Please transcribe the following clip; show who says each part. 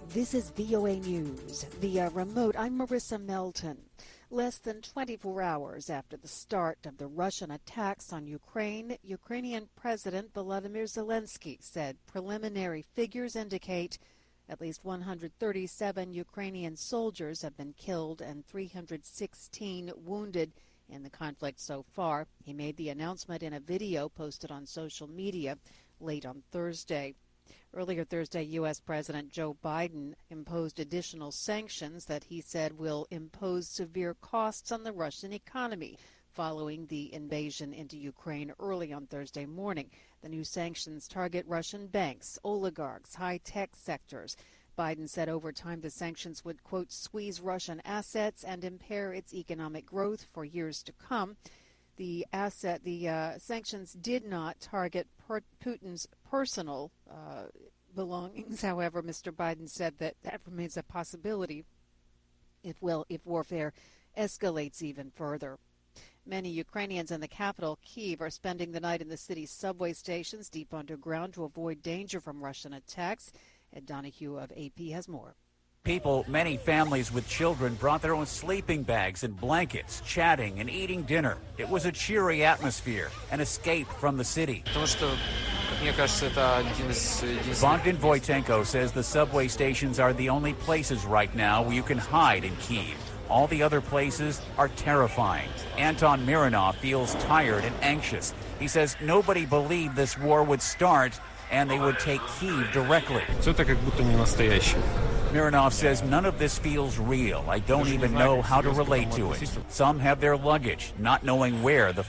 Speaker 1: This is VOA News. Via remote, I'm Marissa Melton. Less than 24 hours after the start of the Russian attacks on Ukraine, Ukrainian President Volodymyr Zelensky said preliminary figures indicate at least 137 Ukrainian soldiers have been killed and 316 wounded in the conflict so far. He made the announcement in a video posted on social media late on Thursday. Earlier Thursday, U.S. President Joe Biden imposed additional sanctions that he said will impose severe costs on the Russian economy following the invasion into Ukraine early on Thursday morning. The new sanctions target Russian banks, oligarchs, high-tech sectors. Biden said over time the sanctions would, quote, squeeze Russian assets and impair its economic growth for years to come. The sanctions did not target Putin's personal belongings. However, Mr. Biden said that remains a possibility if warfare escalates even further. Many Ukrainians in the capital, Kyiv, are spending the night in the city's subway stations deep underground to avoid danger from Russian attacks. Ed Donahue of AP has more.
Speaker 2: People, many families with children, brought their own sleeping bags and blankets, chatting and eating dinner. It was a cheery atmosphere, an escape from the city. Bogdan Voitenko says the subway stations are the only places right now where you can hide in Kyiv. All the other places are terrifying. Anton Mironov feels tired and anxious. He says nobody believed this war would start and they would take Kyiv directly. Mironov says none of this feels real. I don't even know how to relate to it. Some have their luggage, not knowing where the